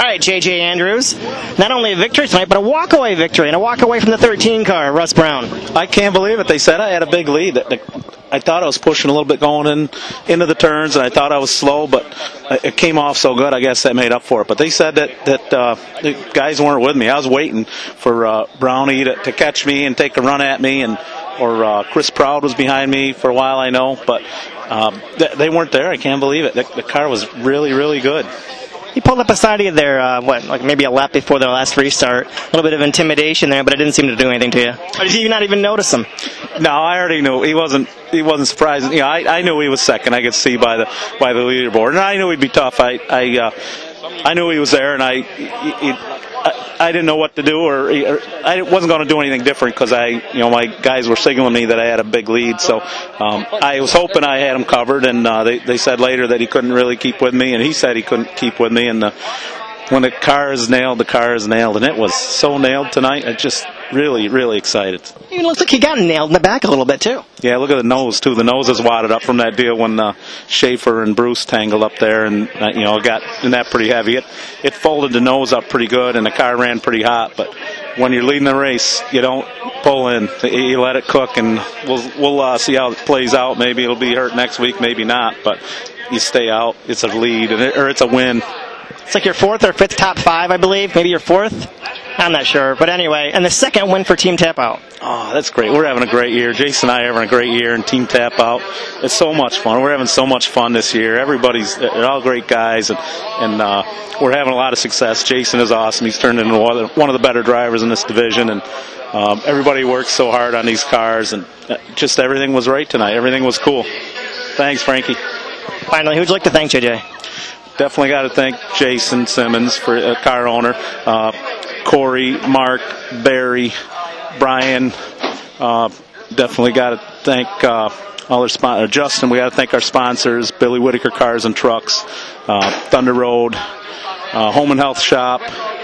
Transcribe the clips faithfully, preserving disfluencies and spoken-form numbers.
All right, J J Andrews, not only a victory tonight, but a walkaway victory, and a walkaway from the thirteen car, Russ Brown. I can't believe it. They said I had a big lead. I thought I was pushing a little bit going in into the turns, and I thought I was slow, but it came off so good, I guess that made up for it. But they said that, that uh, the guys weren't with me. I was waiting for uh, Brownie to, to catch me and take a run at me, and or uh, Chris Proud was behind me for a while, I know, but um, th- they weren't there. I can't believe it. The, the car was really, really good. He pulled up beside you there, uh, what, like maybe a lap before the last restart. A little bit of intimidation there, but it didn't seem to do anything to you. Or did you not even notice him? No, I already knew. He wasn't He wasn't surprised. You know, I, I knew he was second. I could see by the by the leaderboard. And I knew he'd be tough. I I, uh, I knew he was there, and I he, he, I, I didn't know what to do, or, or I wasn't going to do anything different because I, you know, my guys were signaling me that I had a big lead. So um, I was hoping I had him covered, and uh, they they said later that he couldn't really keep with me, and he said he couldn't keep with me. And the, when the car is nailed, the car is nailed, and it was so nailed tonight. I just really, really excited. It even looks like he got nailed in the back a little bit too. Yeah, look at the nose too. The nose is wadded up from that deal when uh, Schaefer and Bruce tangled up there, and uh, you know, got in that pretty heavy. It it folded the nose up pretty good, and the car ran pretty hot. But when you're leading the race, you don't pull in. You let it cook, and we'll we'll uh, see how it plays out. Maybe it'll be hurt next week, maybe not. But you stay out. It's a lead, and it, or it's a win. It's like your fourth or fifth top five, I believe. Maybe your fourth. I'm not sure. But anyway, and the second win for Team Tap Out. Oh, that's great. We're having a great year. Jason and I are having a great year, and Team Tap Out. It's so much fun. We're having so much fun this year. Everybody's, they're all great guys, and, and uh, we're having a lot of success. Jason is awesome. He's turned into one of the better drivers in this division, and um, everybody works so hard on these cars, and just everything was right tonight. Everything was cool. Thanks, Frankie. Finally, who would you like to thank, J J? Definitely got to thank Jason Simmons, for a car owner, uh, Corey, Mark, Barry, Brian. Uh, definitely got to thank uh, all our sponsors. Justin, we got to thank our sponsors, Billy Whitaker Cars and Trucks, uh, Thunder Road, uh, Home and Health Shop.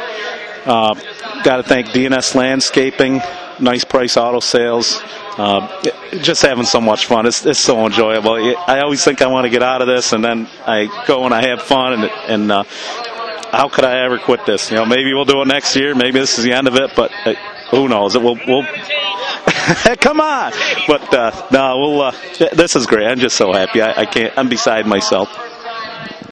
Uh, got to thank D and S Landscaping, Nice Price Auto Sales. Uh, just having so much fun. It's, it's so enjoyable. I always think I want to get out of this, and then I go and I have fun, and, and uh, how could I ever quit this? You know, maybe we'll do it next year. Maybe this is the end of it, but uh, who knows? We'll, we'll come on. But uh, no, we'll. Uh, this is great. I'm just so happy. I, I can't. I'm beside myself.